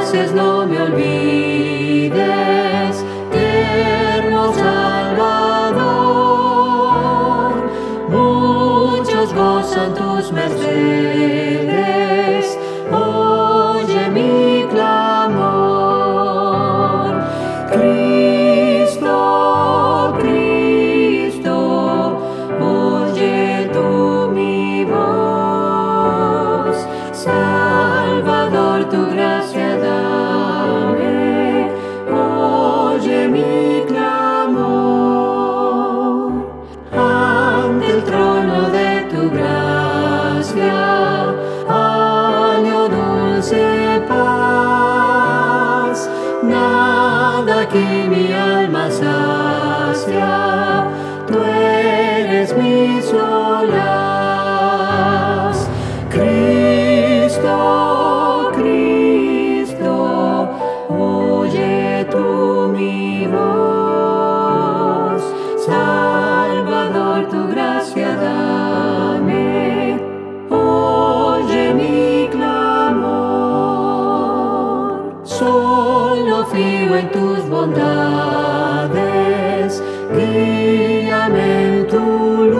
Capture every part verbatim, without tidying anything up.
veces no me olvides, tierno Salvador. Muchos gozan tus mercedes, oye mi clamor. Cristo, Cristo, oye tú mi voz. Salvador, tu gracia dame, oye mi clamor. Ante el trono de tu gracia, hallo dulce paz. Nada aquí mi alma sacia, tú eres mi solaz. Cristo, Cristo, oye tú mi voz. Salvador, tu gracia dame, oye mi clamor. Solo fío en tus bondades, guíame en tu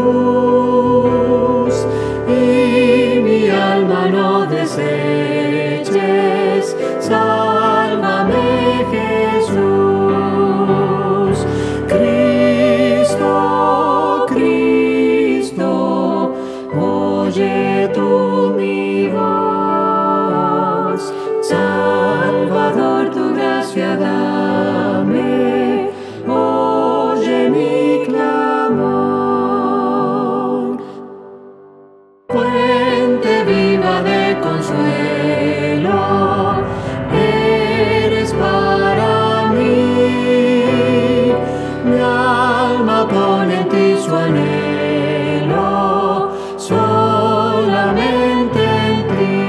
luz, y mi alma no deseches, sálvame Jesús. Cristo, Cristo, oye tú mi voz. Salvador, tu gracia dame, oye mi clamor. Fuente viva de consuelo, eres para mí. Mi alma pone en ti su anhelo, solamente en ti.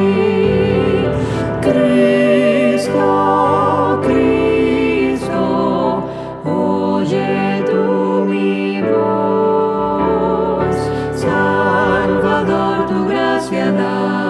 Cristo, Cristo, oye tú mi voz. Salvador, tu gracia da.